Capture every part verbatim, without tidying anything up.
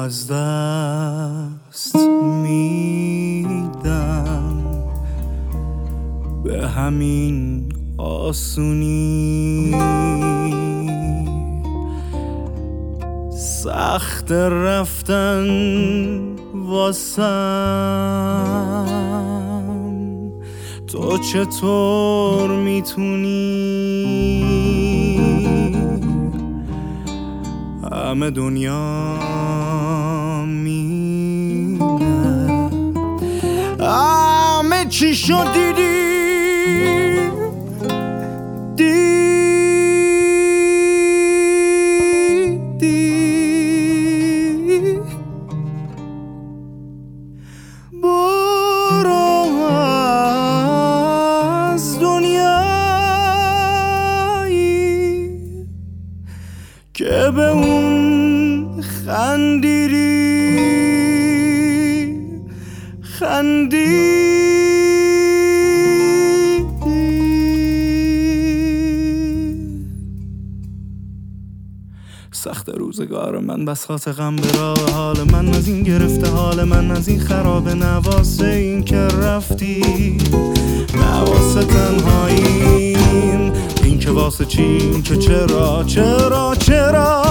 از دست میدم به همین آسونی. سخت رفتن واسم، تو چطور میتونی؟ همه دنیا مینه، همه چی شد دیدی دیدی. برو از دنیایی که به اون خندیدی خندیدی. سخت روزگار من بساط غم به راه، حال من از این گرفته، حال من از این خراب، نواسه این که رفتی، نواسه تنهاییم، این که واسه چیم، که چرا چرا چرا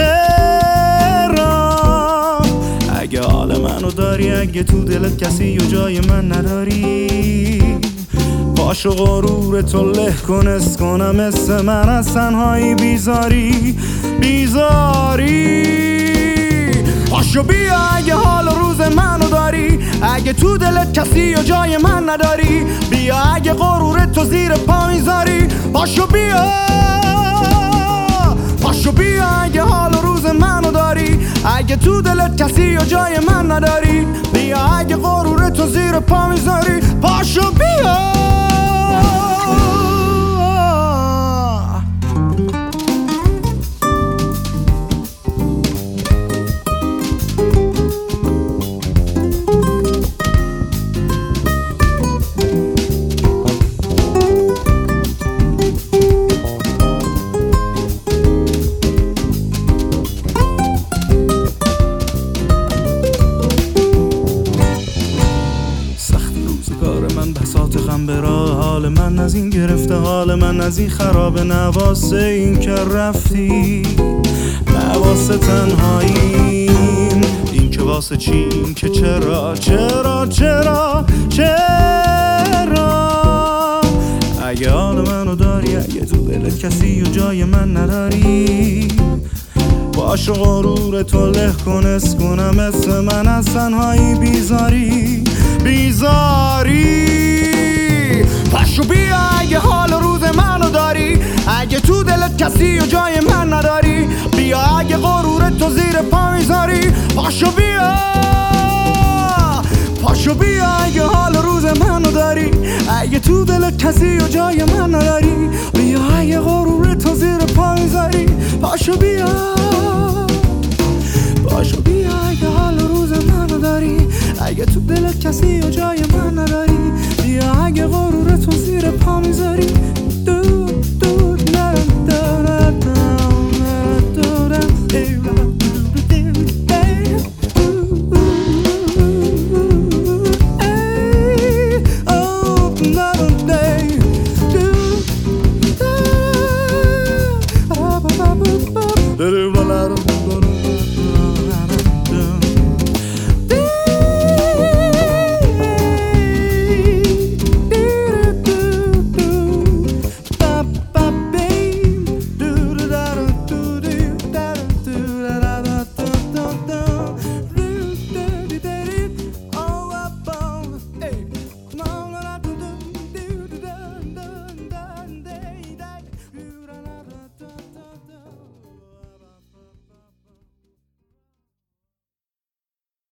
چرا. اگه حال منو داری، اگه تو دلت کسی و جای من نداری، پاشو غرور تو له کن، اس کنم مثل من از تنهایی بیزاری بیزاری. پاشو بیا اگه حال روز منو داری، اگه تو دلت کسی و جای من نداری، بیا اگه غرور تو زیر پا میذاری. پاشو بیا پاشو بیا اگه حال روز منو داری، اگه تو دلت کسی و جای من نداری، بیا اگه غرور تو زیر پا میذاری. پاشو بیا. من بساط غم به راه، حال من از این گرفته، حال من از این خراب، نواسه این که رفتی، نواسه تنهاییم، این که واسه چیم، که چرا چرا چرا چرا. اگه حال منو داری، اگه تو دلت کسی و جای من نداری، پاشو غرور تو له کن، اس کنم مثل من از تنهایی بیزاری بیزاری. پاشو بیا اگه حال روز منو داری، اگه تو دلت کسی و جای من نداری، بیا اگه غرور تو زیر پا میذاری. پاشو بیا پاشو بیا اگه حال روز